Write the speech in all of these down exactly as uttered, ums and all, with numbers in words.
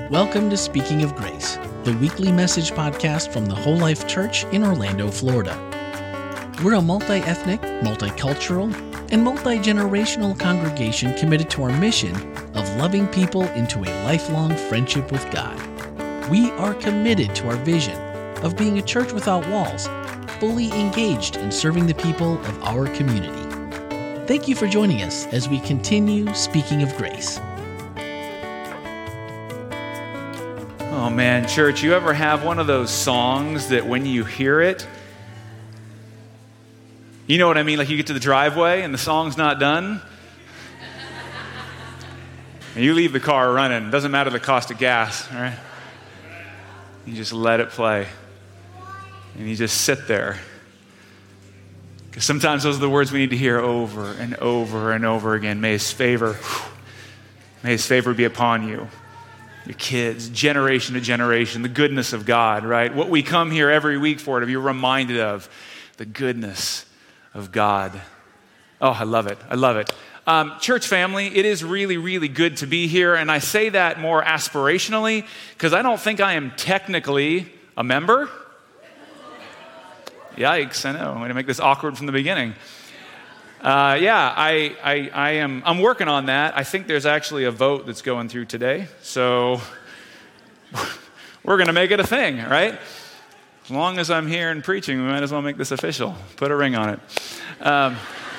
Welcome to Speaking of Grace, the weekly message podcast from the Whole Life Church in Orlando, Florida. We're a multi-ethnic, multicultural, and multi-generational congregation committed to our mission of loving people into a lifelong friendship with God. We are committed to our vision of being a church without walls, fully engaged in serving the people of our community. Thank you for joining us as we continue Speaking of Grace. Oh man, church, you ever have one of those songs that when you hear it, you know what I mean? Like you get to the driveway and the song's not done. And you leave the car running. Doesn't matter the cost of gas, all right? You just let it play. And you just sit there. Because sometimes those are the words we need to hear over and over and over again. May his favor, may his favor be upon you. Your kids, generation to generation, the goodness of God, right? What we come here every week for, to be reminded of, the goodness of God. Oh, I love it. I love it. Um, church family, it is really, really good to be here. And I say that more aspirationally because I don't think I am technically a member. Yikes, I know. I'm going to make this awkward from the beginning. Uh, yeah, I, I, I am, I'm working on that. I think there's actually a vote that's going through today. So we're going to make it a thing, right? As long as I'm here and preaching, we might as well make this official. Put a ring on it. Um,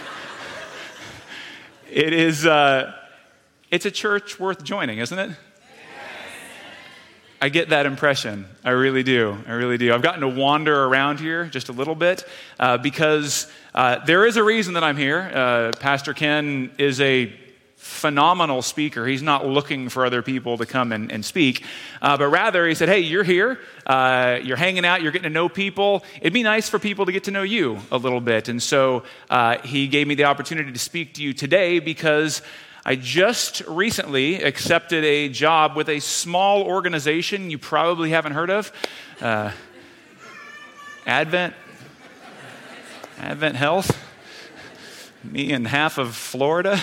it is, uh, it's a church worth joining, isn't it? I get that impression. I really do. I really do. I've gotten to wander around here just a little bit uh, because uh, there is a reason that I'm here. Uh, Pastor Ken is a phenomenal speaker. He's not looking for other people to come and, and speak, uh, but rather he said, hey, you're here. Uh, you're hanging out. You're getting to know people. It'd be nice for people to get to know you a little bit. And so uh, he gave me the opportunity to speak to you today because I just recently accepted a job with a small organization you probably haven't heard of, uh, Advent, Advent Health, me and half of Florida.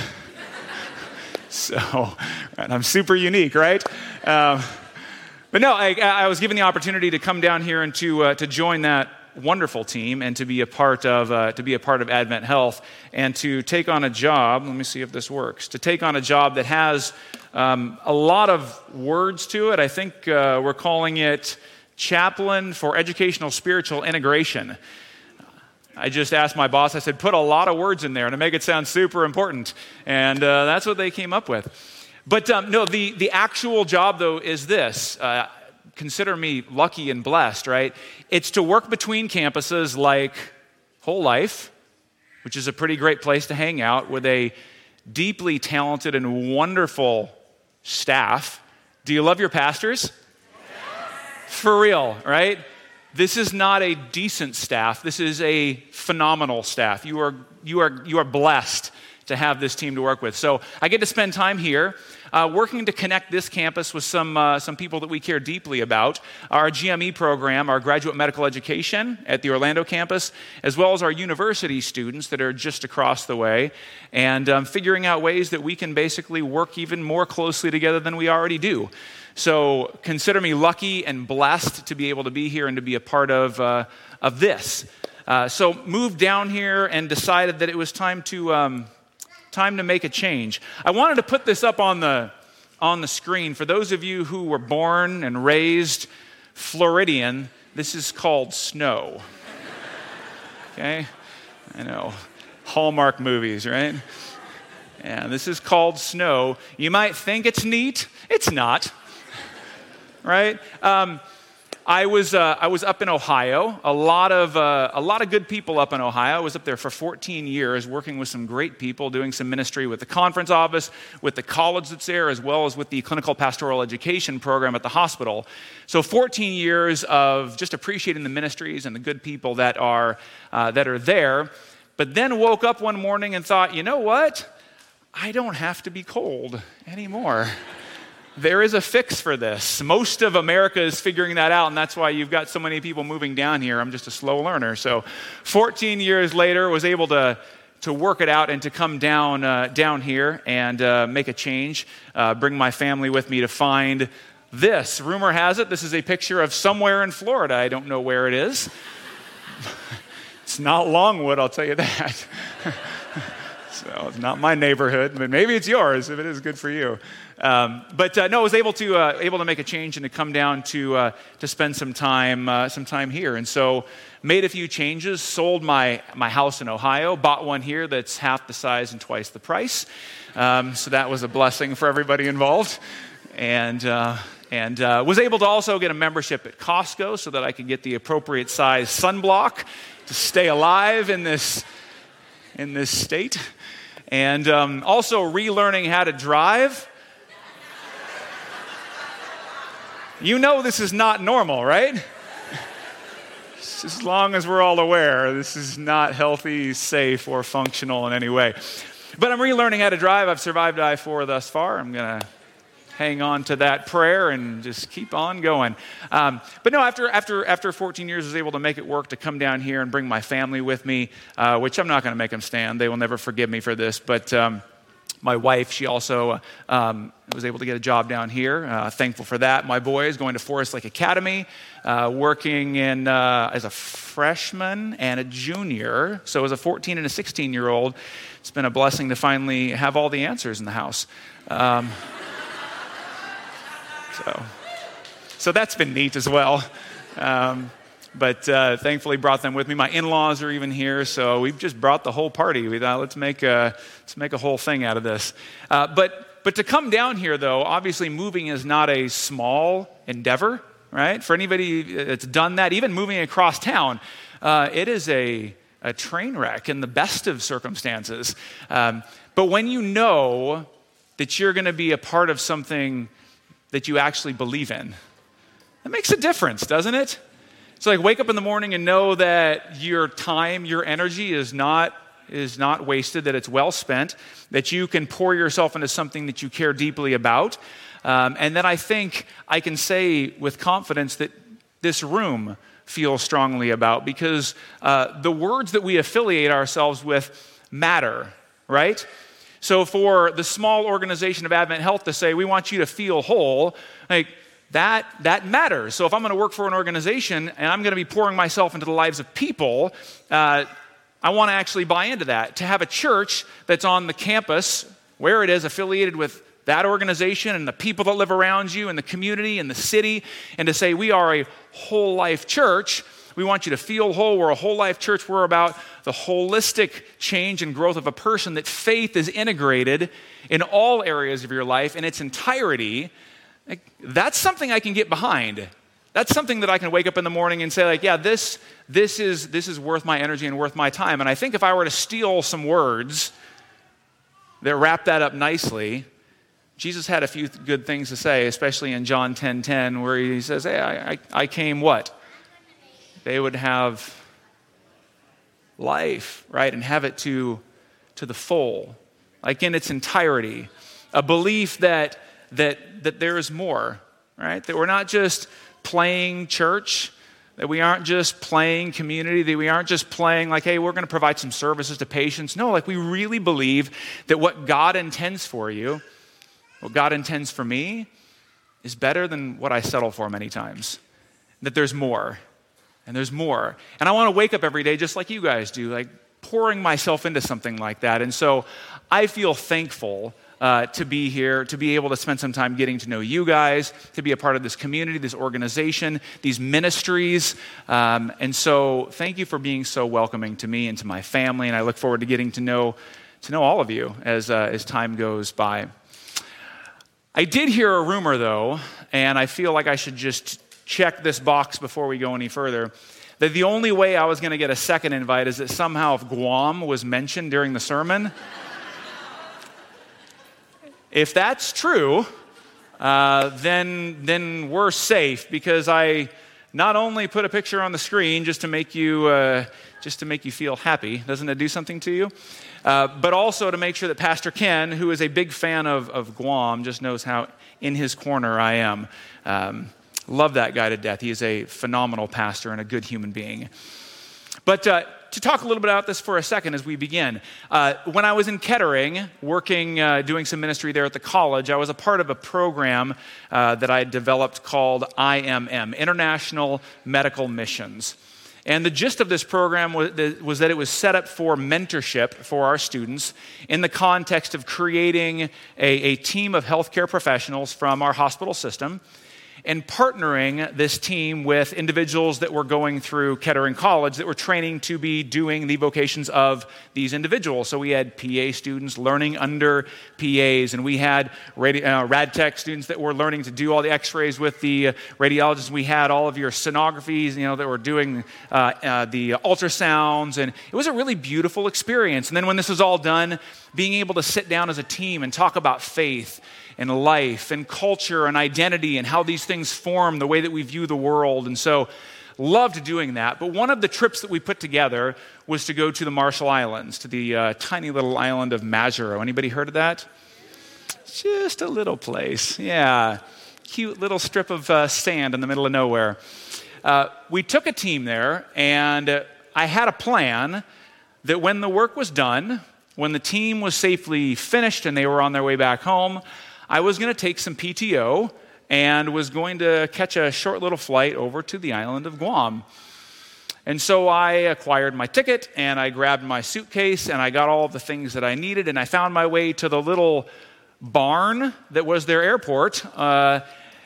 So, right, I'm super unique, right? Um, but no, I, I was given the opportunity to come down here and to uh, to join that wonderful team and to be a part of uh, to be a part of Advent Health and to take on a job. Let me see if this works. To take on a job that has um, a lot of words to it. I think uh, we're calling it Chaplain for Educational Spiritual Integration. I just asked my boss. I said, put a lot of words in there to make it sound super important, and uh, that's what they came up with. But um, no, the the actual job though is this. Uh, Consider me lucky and blessed, right? It's to work between campuses like Whole Life, which is a pretty great place to hang out with a deeply talented and wonderful staff. Do you love your pastors? Yes. For real, right? This is not a decent staff. This is a phenomenal staff. You are you are you are blessed to have this team to work with. So I get to spend time here uh, working to connect this campus with some uh, some people that we care deeply about. Our G M E program, our graduate medical education at the Orlando campus, as well as our university students that are just across the way, and um, figuring out ways that we can basically work even more closely together than we already do. So consider me lucky and blessed to be able to be here and to be a part of uh, of this. Uh, so moved down here and decided that it was time to um, time to make a change. I wanted to put this up on the on the screen for those of you who were born and raised Floridian. This is called snow. Okay, I know, Hallmark movies, right? Yeah, this is called snow. You might think it's neat. It's not. Right? Um, I was uh, I was up in Ohio. A lot of uh, a lot of good people up in Ohio. I was up there for fourteen years, working with some great people, doing some ministry with the conference office, with the college that's there, as well as with the clinical pastoral education program at the hospital. So fourteen years of just appreciating the ministries and the good people that are uh, that are there. But then woke up one morning and thought, you know what? I don't have to be cold anymore. There is a fix for this. Most of America is figuring that out, and that's why you've got so many people moving down here. I'm just a slow learner. So fourteen years later, was able to, to work it out and to come down uh, down here and uh, make a change, uh, bring my family with me to find this. Rumor has it, this is a picture of somewhere in Florida. I don't know where it is. It's not Longwood, I'll tell you that. So it's not my neighborhood, but maybe it's yours if it is good for you. Um, but uh, no, I was able to uh, able to make a change and to come down to uh, to spend some time uh, some time here, and so made a few changes. Sold my my house in Ohio, bought one here that's half the size and twice the price. Um, so that was a blessing for everybody involved, and uh, and uh, was able to also get a membership at Costco so that I could get the appropriate size sunblock to stay alive in this in this state, and um, also relearning how to drive. You know this is not normal, right? As long as we're all aware, this is not healthy, safe, or functional in any way. But I'm relearning how to drive. I've survived I four thus far. I'm going to hang on to that prayer and just keep on going. Um, but no, after after after fourteen years, I was able to make it work to come down here and bring my family with me, uh, which I'm not going to make them stand. They will never forgive me for this, but... Um, My wife, she also um, was able to get a job down here. Uh, thankful for that. My boy is going to Forest Lake Academy, uh, working in uh, as a freshman and a junior. So as a fourteen and a sixteen-year-old, it's been a blessing to finally have all the answers in the house. Um, so, so that's been neat as well. Um, But uh, thankfully brought them with me. My in-laws are even here, so we've just brought the whole party. We thought, let's make a, let's make a whole thing out of this. Uh, but but to come down here, though, obviously moving is not a small endeavor, right? For anybody that's done that, even moving across town, uh, it is a, a train wreck in the best of circumstances. Um, but when you know that you're going to be a part of something that you actually believe in, it makes a difference, doesn't it? So like wake up in the morning and know that your time, your energy is not is not wasted, that it's well spent, that you can pour yourself into something that you care deeply about. Um, and then I think I can say with confidence that this room feels strongly about, because uh, the words that we affiliate ourselves with matter, right? So for the small organization of Advent Health to say, we want you to feel whole, like, That that matters. So if I'm going to work for an organization and I'm going to be pouring myself into the lives of people, uh, I want to actually buy into that. To have a church that's on the campus, where it is, affiliated with that organization and the people that live around you and the community and the city, and to say we are a whole life church. We want you to feel whole. We're a whole life church. We're about the holistic change and growth of a person, that faith is integrated in all areas of your life in its entirety. Like, that's something I can get behind. That's something that I can wake up in the morning and say, like, yeah, this this is this is worth my energy and worth my time. And I think if I were to steal some words that wrap that up nicely, Jesus had a few good things to say, especially in John ten ten, where he says, hey, I, I, I came what? They would have life, right? And have it to, to the full, like in its entirety. A belief that that that there is more, right? That we're not just playing church, that we aren't just playing community, that we aren't just playing like, hey, we're going to provide some services to patients. No, like we really believe that what God intends for you, what God intends for me, is better than what I settle for many times. That there's more, and there's more. And I want to wake up every day just like you guys do, like pouring myself into something like that. And so I feel thankful Uh, to be here, to be able to spend some time getting to know you guys, to be a part of this community, this organization, these ministries. Um, and so thank you for being so welcoming to me and to my family. And I look forward to getting to know to know all of you as, uh, as time goes by. I did hear a rumor, though, and I feel like I should just check this box before we go any further, that the only way I was going to get a second invite is that somehow if Guam was mentioned during the sermon. If that's true, uh, then then we're safe, because I not only put a picture on the screen just to make you uh, just to make you feel happy. Doesn't it do something to you? Uh, but also to make sure that Pastor Ken, who is a big fan of, of Guam, just knows how in his corner I am. Um, love that guy to death. He is a phenomenal pastor and a good human being. But uh, to talk a little bit about this for a second as we begin, uh, when I was in Kettering, working, uh, doing some ministry there at the college, I was a part of a program uh, that I had developed called I M M, International Medical Missions. And the gist of this program was, was that it was set up for mentorship for our students in the context of creating a, a team of healthcare professionals from our hospital system and partnering this team with individuals that were going through Kettering College that were training to be doing the vocations of these individuals. So we had P A students learning under P As, and we had radi- uh, rad tech students that were learning to do all the x-rays with the uh, radiologists. We had all of your sonographies, you know, that were doing uh, uh, the ultrasounds, and it was a really beautiful experience. And then when this was all done, being able to sit down as a team and talk about faith and life and culture and identity and how these things form the way that we view the world. And so loved doing that. But one of the trips that we put together was to go to the Marshall Islands, to the uh, tiny little island of Majuro. Anybody heard of that? Just a little place. Yeah. Cute little strip of uh, sand in the middle of nowhere. Uh, we took a team there, and uh, I had a plan that when the work was done, when the team was safely finished and they were on their way back home, I was going to take some P T O and was going to catch a short little flight over to the island of Guam. And so I acquired my ticket, and I grabbed my suitcase, and I got all of the things that I needed, and I found my way to the little barn that was their airport, uh,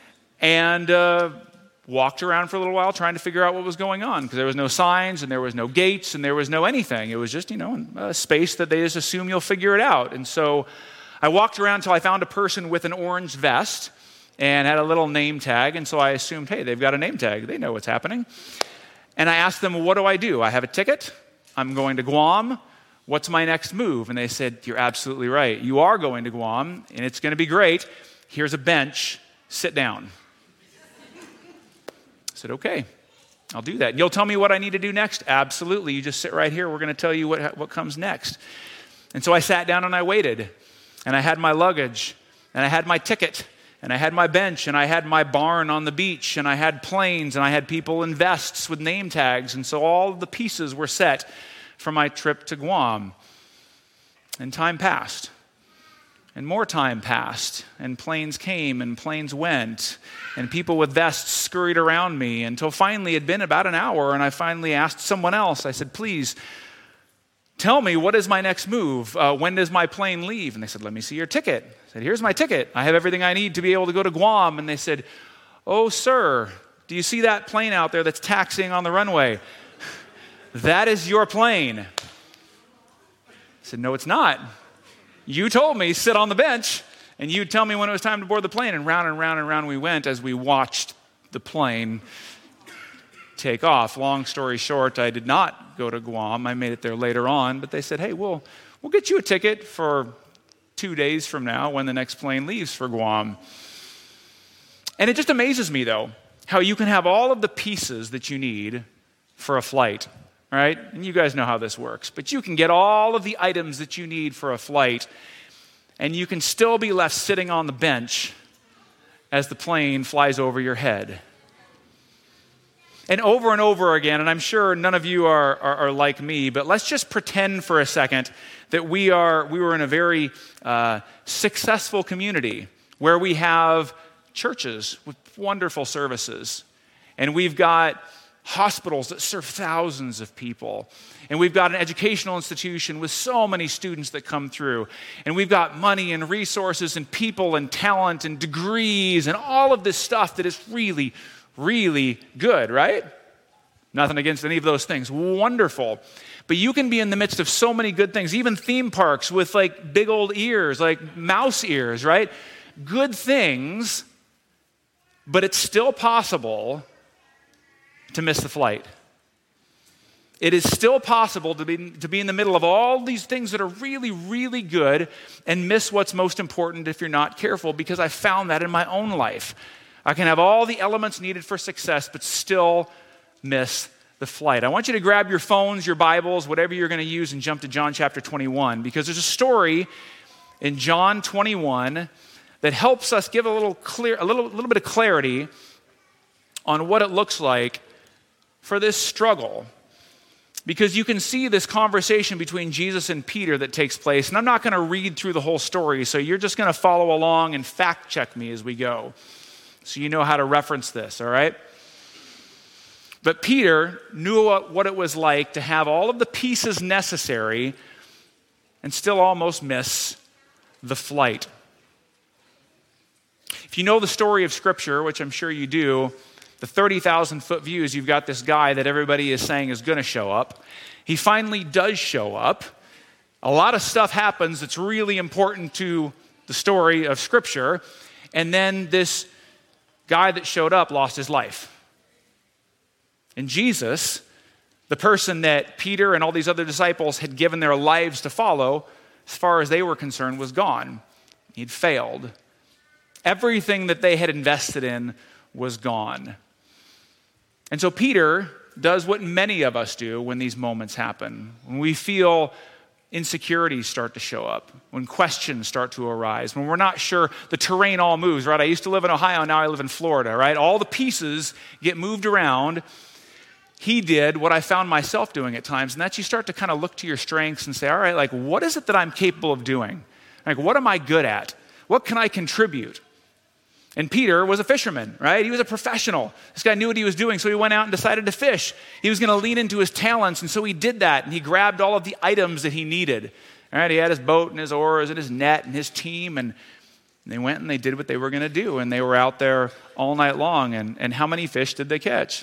and uh, walked around for a little while trying to figure out what was going on, because there was no signs, and there was no gates, and there was no anything. It was just, you know, a space that they just assume you'll figure it out. And so I walked around until I found a person with an orange vest and had a little name tag, and so I assumed, hey, they've got a name tag. They know what's happening. And I asked them, what do I do? I have a ticket. I'm going to Guam. What's my next move? And they said, you're absolutely right. You are going to Guam, and it's going to be great. Here's a bench. Sit down. I said, okay, I'll do that. You'll tell me what I need to do next? Absolutely. You just sit right here. We're going to tell you what, what comes next. And so I sat down and I waited. And I had my luggage, and I had my ticket, and I had my bench, and I had my barn on the beach, and I had planes, and I had people in vests with name tags. And so all of the pieces were set for my trip to Guam. And time passed, and more time passed, and planes came, and planes went, and people with vests scurried around me until finally it had been about an hour, and I finally asked someone else. I said, please, tell me, what is my next move? Uh, when does my plane leave? And they said, let me see your ticket. I said, here's my ticket. I have everything I need to be able to go to Guam. And they said, oh, sir, do you see that plane out there that's taxiing on the runway? That is your plane. I said, no, it's not. You told me sit on the bench, and you'd tell me when it was time to board the plane. And round and round and round we went as we watched the plane take off. Long story short, I did not go to Guam. I made it there later on, but they said, hey, we'll, we'll get you a ticket for two days from now when the next plane leaves for Guam. And it just amazes me, though, how you can have all of the pieces that you need for a flight, right? And you guys know how this works, but you can get all of the items that you need for a flight, and you can still be left sitting on the bench as the plane flies over your head. And over and over again, and I'm sure none of you are, are, are like me, but let's just pretend for a second that we are we were in a very uh, successful community where we have churches with wonderful services, and we've got hospitals that serve thousands of people, and we've got an educational institution with so many students that come through, and we've got money and resources and people and talent and degrees and all of this stuff that is really really good, right? Nothing against any of those things. Wonderful. But you can be in the midst of so many good things, even theme parks with like big old ears, like mouse ears, right? Good things, but it's still possible to miss the flight. It is still possible to be, to be in the middle of all these things that are really, really good and miss what's most important if you're not careful, because I found that in my own life. I can have all the elements needed for success, but still miss the flight. I want you to grab your phones, your Bibles, whatever you're going to use, and jump to John chapter twenty-one, because there's a story in John twenty-one that helps us give a little clear, a little, little bit of clarity on what it looks like for this struggle Because you can see this conversation between Jesus and Peter that takes place. And I'm not going to read through the whole story, so you're just going to follow along and fact check me as we go. So you know how to reference this, all right? But Peter knew what it was like to have all of the pieces necessary and still almost miss the flight. If you know the story of Scripture, which I'm sure you do, the thirty thousand foot views, you've got this guy that everybody is saying is going to show up. He finally does show up. A lot of stuff happens that's really important to the story of Scripture. And then this guy that showed up lost his life. And Jesus, the person that Peter and all these other disciples had given their lives to follow, as far as they were concerned, was gone. He'd failed. Everything that they had invested in was gone. And so Peter does what many of us do when these moments happen. When we feel insecurities start to show up, when questions start to arise, when we're not sure, the terrain all moves, right? I used to live in Ohio, now I live in Florida, right? All the pieces get moved around. He did what I found myself doing at times, and that's you start to kind of look to your strengths and say, all right, like, what is it that I'm capable of doing? Like, what am I good at? What can I contribute? And Peter was a fisherman, right? He was a professional. This guy knew what he was doing, so he went out and decided to fish. He was going to lean into his talents, and so he did that, and he grabbed all of the items that he needed. All right, he had his boat and his oars and his net and his team, and they went and they did what they were going to do, and they were out there all night long. And, and how many fish did they catch?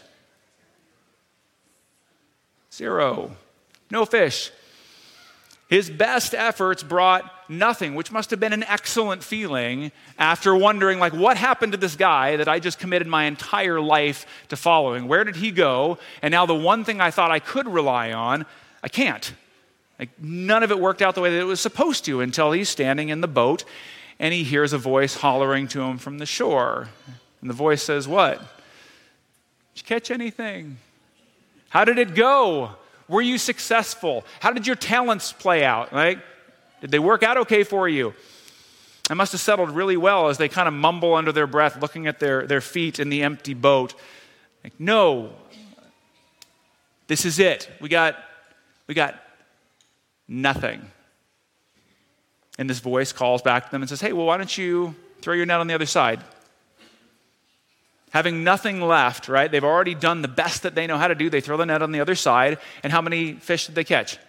Zero. No fish. His best efforts brought nothing, which must have been an excellent feeling after wondering, like, what happened to this guy that I just committed my entire life to following? Where did he go? And now the one thing I thought I could rely on, I can't. Like, none of it worked out the way that it was supposed to until he's standing in the boat and he hears a voice hollering to him from the shore. And the voice says, what? Did you catch anything? How did it go? Were you successful? How did your talents play out? Like, did they work out okay for you? It must have settled really well as they kind of mumble under their breath, looking at their, their feet in the empty boat. Like, no, this is it. We got, we got nothing. And this voice calls back to them and says, hey, well, why don't you throw your net on the other side? Having nothing left, right? They've already done the best that they know how to do. They throw the net on the other side. And how many fish did they catch?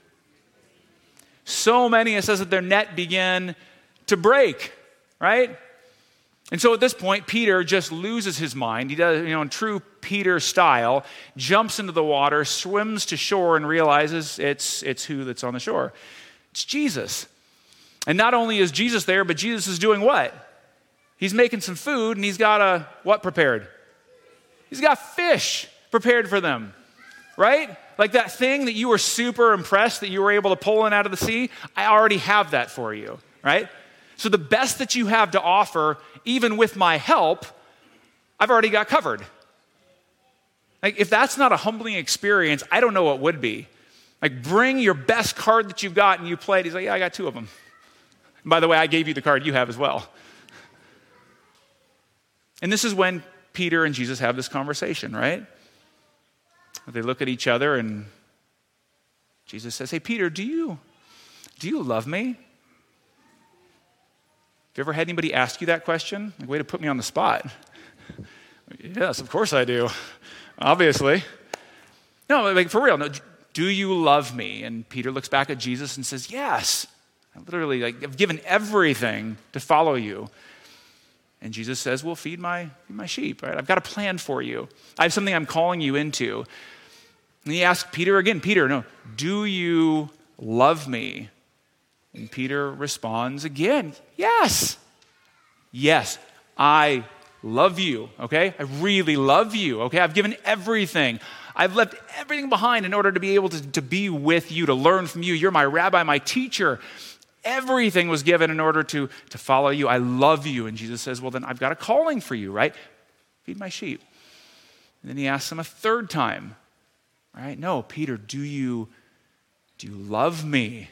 So many, it says that their net began to break, right? And so at this point, Peter just loses his mind. He does, you know, in true Peter style, jumps into the water, swims to shore, and realizes it's, it's who that's on the shore. It's Jesus. And not only is Jesus there, but Jesus is doing what? He's making some food, and he's got a, what prepared? He's got fish prepared for them, right? Like that thing that you were super impressed that you were able to pull in out of the sea, I already have that for you, right? So the best that you have to offer, even with my help, I've already got covered. Like, if that's not a humbling experience, I don't know what would be. Like, bring your best card that you've got and you play it. He's like, yeah, I got two of them. And by the way, I gave you the card you have as well. And this is when Peter and Jesus have this conversation, right? They look at each other and Jesus says, hey, Peter, do you, do you love me? Have you ever had anybody ask you that question? Like, way to put me on the spot. Yes, of course I do. Obviously. No, like, for real. No, do you love me? And Peter looks back at Jesus and says, yes. I literally, like, I've given everything to follow you. And Jesus says, well, feed my, feed my sheep, right? I've got a plan for you. I have something I'm calling you into. And he asks Peter again, Peter, no, do you love me? And Peter responds again, yes. Yes, I love you, okay? I really love you, okay? I've given everything. I've left everything behind in order to be able to, to be with you, to learn from you. You're my rabbi, my teacher. Everything was given in order to, to follow you. I love you. And Jesus says, well, then I've got a calling for you, right? Feed my sheep. And then he asks him a third time, right? No, Peter, do you, do you love me?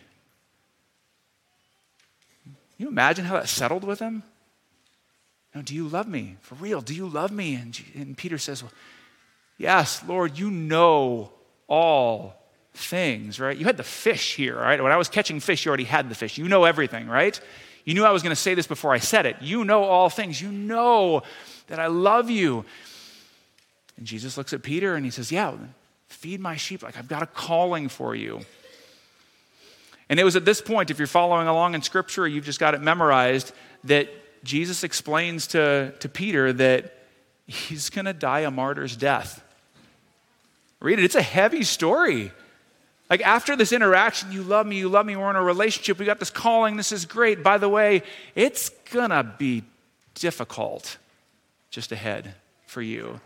Can you imagine how that settled with him? No, do you love me? For real, do you love me? And, and Peter says, well, yes, Lord, you know all things, right? You had the fish here, right? When I was catching fish, you already had the fish. You know everything, right? You knew I was going to say this before I said it. You know all things. You know that I love you. And Jesus looks at Peter and he says, yeah, feed my sheep. Like, I've got a calling for you. And it was at this point, if you're following along in Scripture, you've just got it memorized, that Jesus explains to, to Peter that he's going to die a martyr's death. Read it. It's a heavy story. Like, after this interaction, you love me, you love me, we're in a relationship, we got this calling, this is great. By the way, it's going to be difficult just ahead for you.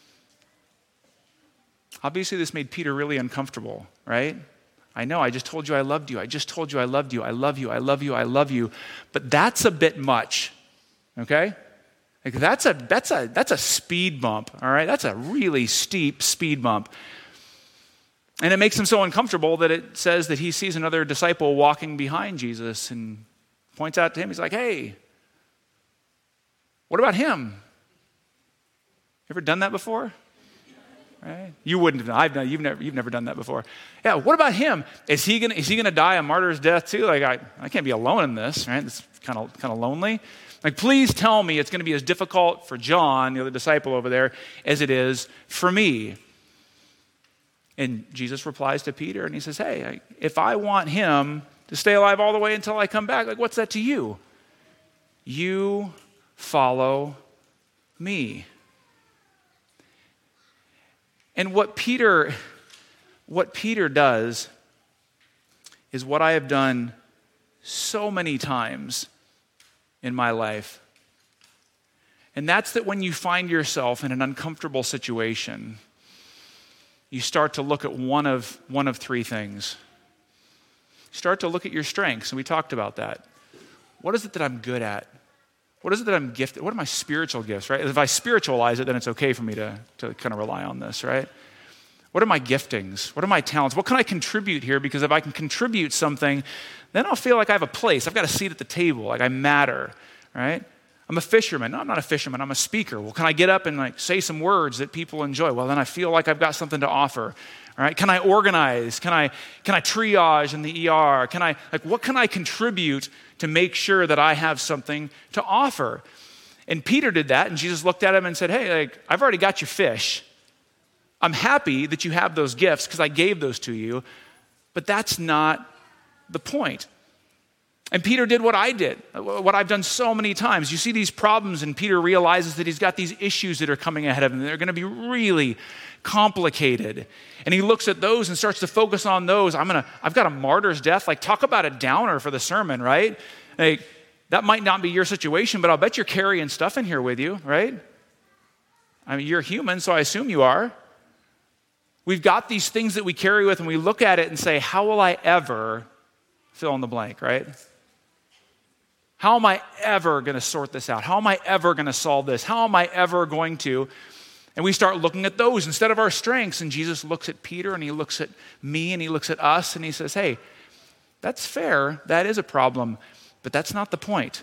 Obviously, this made Peter really uncomfortable, right? I know, I just told you I loved you. I just told you I loved you. I love you. I love you. I love you. But that's a bit much, okay? Like that's a that's a that's a speed bump, all right? That's a really steep speed bump. And it makes him so uncomfortable that it says that he sees another disciple walking behind Jesus and points out to him. He's like, "Hey, what about him? You ever done that before?" Right? You wouldn't have. I've done, you've never. You've never done that before. Yeah. What about him? Is he gonna? Is he gonna die a martyr's death too? Like I, I can't be alone in this. Right? It's kind of, kind of lonely. Like, please tell me it's going to be as difficult for John, the other disciple over there, as it is for me. And Jesus replies to Peter, and he says, "Hey, if I want him to stay alive all the way until I come back, like, what's that to you? You follow me." And what Peter, what Peter does is what I have done so many times in my life. And that's that when you find yourself in an uncomfortable situation, you start to look at one of, one of three things. Start to look at your strengths, and we talked about that. What is it that I'm good at? What is it that I'm gifted? What are my spiritual gifts, right? If I spiritualize it, then it's okay for me to, to kind of rely on this, right? What are my giftings? What are my talents? What can I contribute here? Because if I can contribute something, then I'll feel like I have a place. I've got a seat at the table, like I matter, right? I'm a fisherman. No, I'm not a fisherman. I'm a speaker. Well, can I get up and like say some words that people enjoy? Well, then I feel like I've got something to offer. All right? Can I organize? Can I can I triage in the E R? Can I like what can I contribute to make sure that I have something to offer? And Peter did that, and Jesus looked at him and said, "Hey, like I've already got your fish. I'm happy that you have those gifts because I gave those to you, but that's not the point." And Peter did what I did, what I've done so many times. You see these problems, and Peter realizes that he's got these issues that are coming ahead of him. They're going to be really complicated. And he looks at those and starts to focus on those. I'm gonna, I've got a martyr's death. Like, talk about a downer for the sermon, right? Like, that might not be your situation, but I'll bet you're carrying stuff in here with you, right? I mean, you're human, so I assume you are. We've got these things that we carry with, and we look at it and say, how will I ever fill in the blank, right? How am I ever going to sort this out? How am I ever going to solve this? How am I ever going to? And we start looking at those instead of our strengths. And Jesus looks at Peter, and he looks at me, and he looks at us, and he says, "Hey, that's fair. That is a problem, but that's not the point."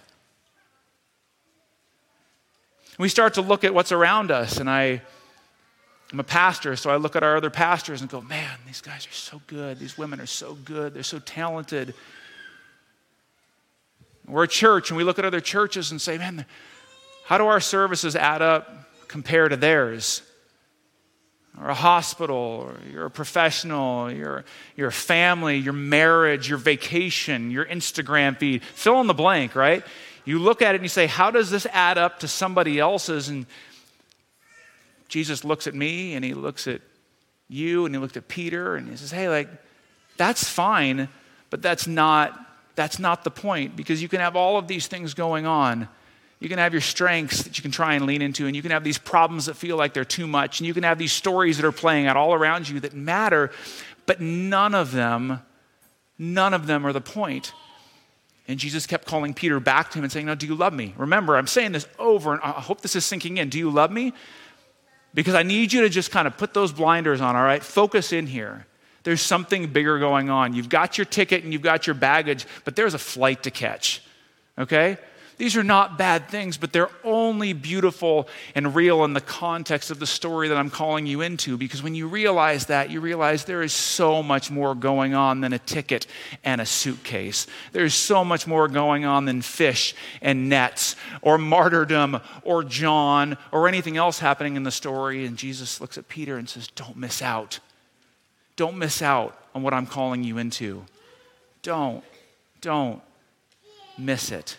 We start to look at what's around us, and I, I'm a pastor, so I look at our other pastors and go, "Man, these guys are so good. These women are so good. They're so talented." We're a church, and we look at other churches and say, "Man, how do our services add up compared to theirs?" Or a hospital, or you're a professional, you're, you're a family, your marriage, your vacation, your Instagram feed. Fill in the blank, right? You look at it and you say, how does this add up to somebody else's? And Jesus looks at me, and he looks at you, and he looked at Peter, and he says, "Hey, like, that's fine, but that's not That's not the point, because you can have all of these things going on. You can have your strengths that you can try and lean into, and you can have these problems that feel like they're too much, and you can have these stories that are playing out all around you that matter, but none of them, none of them are the point." And Jesus kept calling Peter back to him and saying, "No, do you love me?" Remember, I'm saying this over, and I hope this is sinking in. Do you love me? Because I need you to just kind of put those blinders on, all right? Focus in here. There's something bigger going on. You've got your ticket and you've got your baggage, but there's a flight to catch, okay? These are not bad things, but they're only beautiful and real in the context of the story that I'm calling you into. Because when you realize that, you realize there is so much more going on than a ticket and a suitcase. There's so much more going on than fish and nets or martyrdom or John or anything else happening in the story. And Jesus looks at Peter and says, don't miss out. Don't miss out on what I'm calling you into. Don't, don't miss it.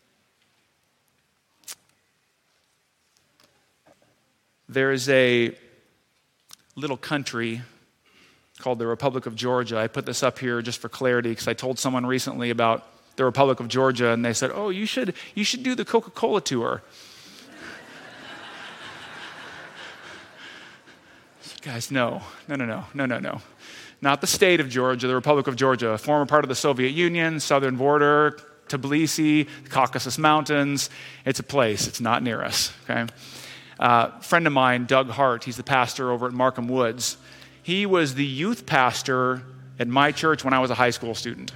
There is a little country called the Republic of Georgia. I put this up here just for clarity because I told someone recently about the Republic of Georgia, and they said, oh, you should, you should do the Coca-Cola tour. Guys, no, no, no, no, no, no, no. Not the state of Georgia, the Republic of Georgia, a former part of the Soviet Union, southern border, Tbilisi, the Caucasus Mountains. It's a place. It's not near us, okay? Uh, a friend of mine, Doug Hart, he's the pastor over at Markham Woods. He was the youth pastor at my church when I was a high school student.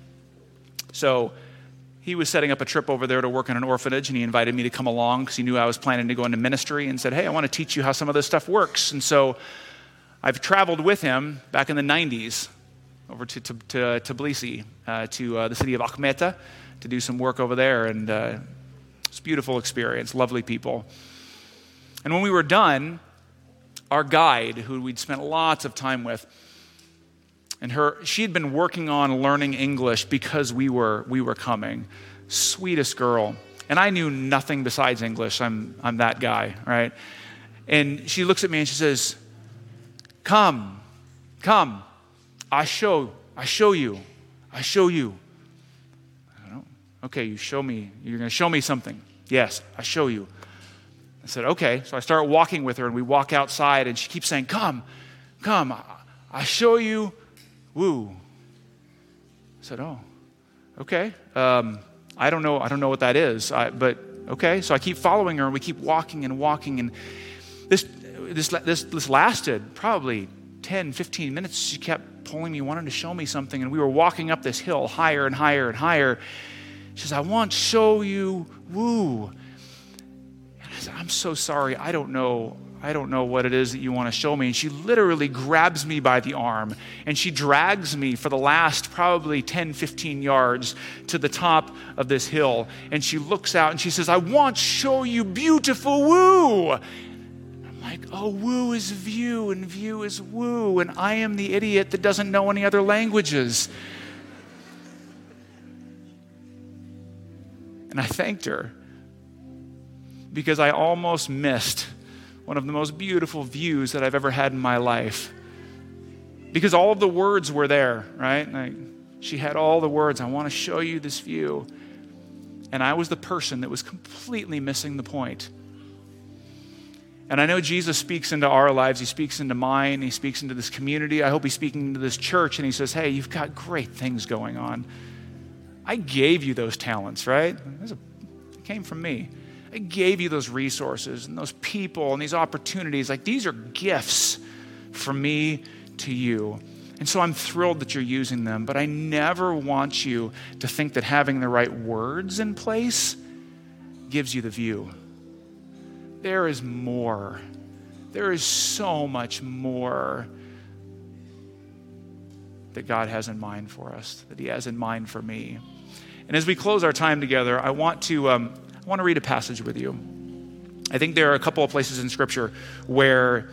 So he was setting up a trip over there to work in an orphanage, and he invited me to come along because he knew I was planning to go into ministry and said, hey, I want to teach you how some of this stuff works. And so I've traveled with him back in the nineties over to, to, to Tbilisi, uh, to uh, the city of Akhmeta to do some work over there. And uh, it's a beautiful experience, lovely people. And when we were done, our guide, who we'd spent lots of time with, and her, she had been working on learning English because we were we were coming. Sweetest girl. And I knew nothing besides English. I'm I'm that guy, right? And she looks at me and she says, come, come, I show, I show you, I show you. I don't know. Okay, you show me, you're going to show me something. Yes, I show you. I said, okay. So I start walking with her, and we walk outside, and she keeps saying, come, come, I, I show you, woo. I said, oh, okay. Um, I don't know, I don't know what that is, I, but okay. So I keep following her, and we keep walking and walking, and this this this this lasted probably ten, fifteen minutes. She kept pulling me, wanting to show me something, and we were walking up this hill higher and higher and higher. She says, I want to show you, woo. I said, I'm so sorry. I don't know. I don't know what it is that you want to show me. And she literally grabs me by the arm, and she drags me for the last probably ten, fifteen yards to the top of this hill. And she looks out and she says, I want to show you beautiful woo. I'm like, oh, woo is view and view is woo. And I am the idiot that doesn't know any other languages. And I thanked her, because I almost missed one of the most beautiful views that I've ever had in my life. Because all of the words were there, right? Like, she had all the words, I want to show you this view. And I was the person that was completely missing the point. And I know Jesus speaks into our lives. He speaks into mine. He speaks into this community. I hope he's speaking into this church. And he says, hey, you've got great things going on. I gave you those talents, right? It came from me. I gave you those resources and those people and these opportunities. Like, these are gifts from me to you. And so I'm thrilled that you're using them, but I never want you to think that having the right words in place gives you the view. There is more. There is so much more that God has in mind for us, that he has in mind for me. And as we close our time together, I want to um, I want to read a passage with you. I think there are a couple of places in Scripture where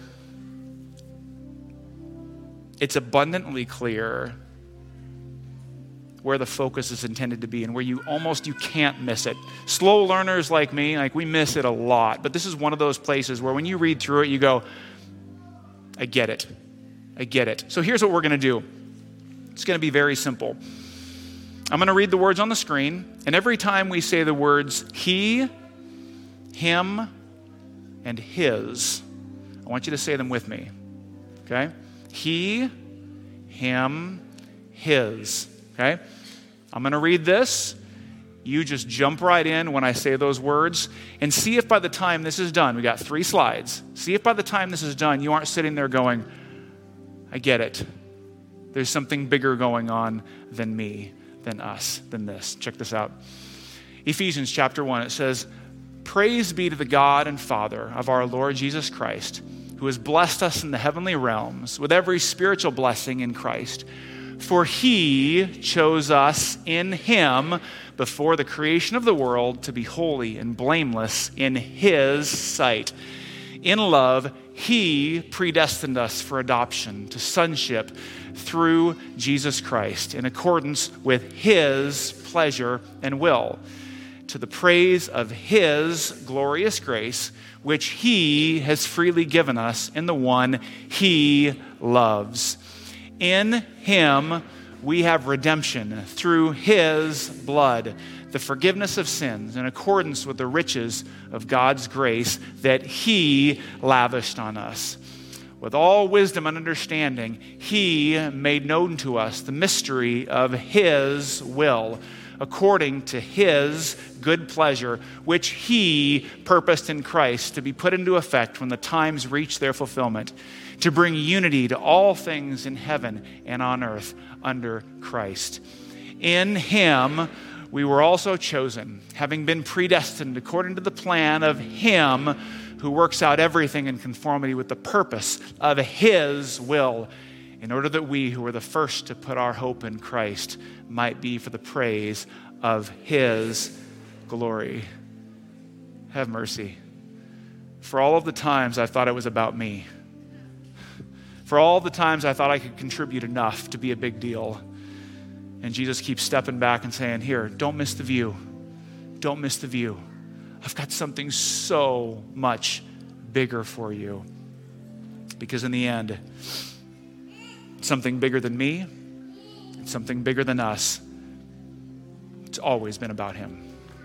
it's abundantly clear where the focus is intended to be and where you almost, you can't miss it. Slow learners like me, like we miss it a lot. But this is one of those places where when you read through it, you go, I get it. I get it. So here's what we're going to do. It's going to be very simple. I'm going to read the words on the screen, and every time we say the words he, him, and his, I want you to say them with me, okay? He, him, his, okay? I'm going to read this. You just jump right in when I say those words, and see if by the time this is done, we got three slides, see if by the time this is done, you aren't sitting there going, I get it. There's something bigger going on than me. Than us, than this. Check this out. Ephesians chapter one, it says, "Praise be to the God and Father of our Lord Jesus Christ, who has blessed us in the heavenly realms with every spiritual blessing in Christ. For he chose us in him before the creation of the world to be holy and blameless in his sight. In love, he predestined us for adoption to sonship through Jesus Christ in accordance with his pleasure and will, to the praise of his glorious grace, which he has freely given us in the one he loves. In him we have redemption through his blood, the forgiveness of sins in accordance with the riches of God's grace that he lavished on us. With all wisdom and understanding, he made known to us the mystery of his will, according to his good pleasure, which he purposed in Christ to be put into effect when the times reach their fulfillment, to bring unity to all things in heaven and on earth under Christ. In him we were also chosen, having been predestined according to the plan of him who works out everything in conformity with the purpose of his will, in order that we who were the first to put our hope in Christ might be for the praise of his glory." Have mercy. For all of the times I thought it was about me. For all the times I thought I could contribute enough to be a big deal. And Jesus keeps stepping back and saying, "Here, don't miss the view. Don't miss the view. I've got something so much bigger for you." Because in the end, something bigger than me, and something bigger than us, it's always been about him.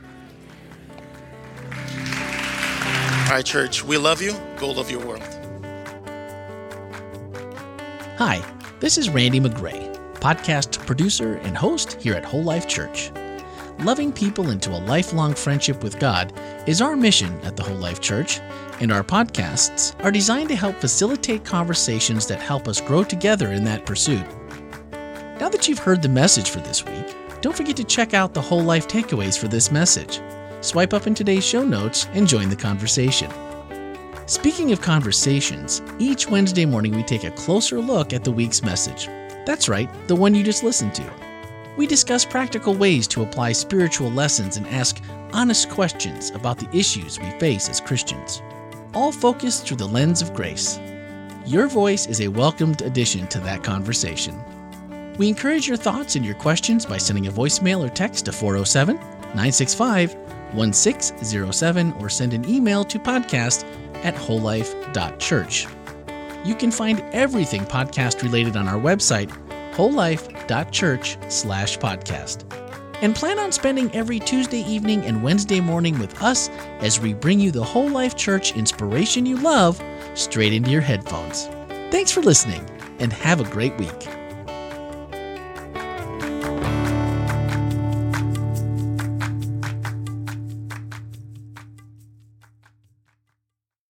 All right, church, we love you. Go love your world. Hi, this is Randy McGray, podcast producer and host here at Whole Life Church. Loving people into a lifelong friendship with God is our mission at the Whole Life Church, and our podcasts are designed to help facilitate conversations that help us grow together in that pursuit. Now that you've heard the message for this week, don't forget to check out the Whole Life takeaways for this message. Swipe up in today's show notes and join the conversation. Speaking of conversations, each Wednesday morning we take a closer look at the week's message. That's right, the one you just listened to. We discuss practical ways to apply spiritual lessons and ask honest questions about the issues we face as Christians, all focused through the lens of grace. Your voice is a welcomed addition to that conversation. We encourage your thoughts and your questions by sending a voicemail or text to four oh seven, nine six five, one six oh seven or send an email to podcast at whole life dot church. You can find everything podcast related on our website, whole life dot church slash podcast. And plan on spending every Tuesday evening and Wednesday morning with us as we bring you the Whole Life Church inspiration you love straight into your headphones. Thanks for listening and have a great week.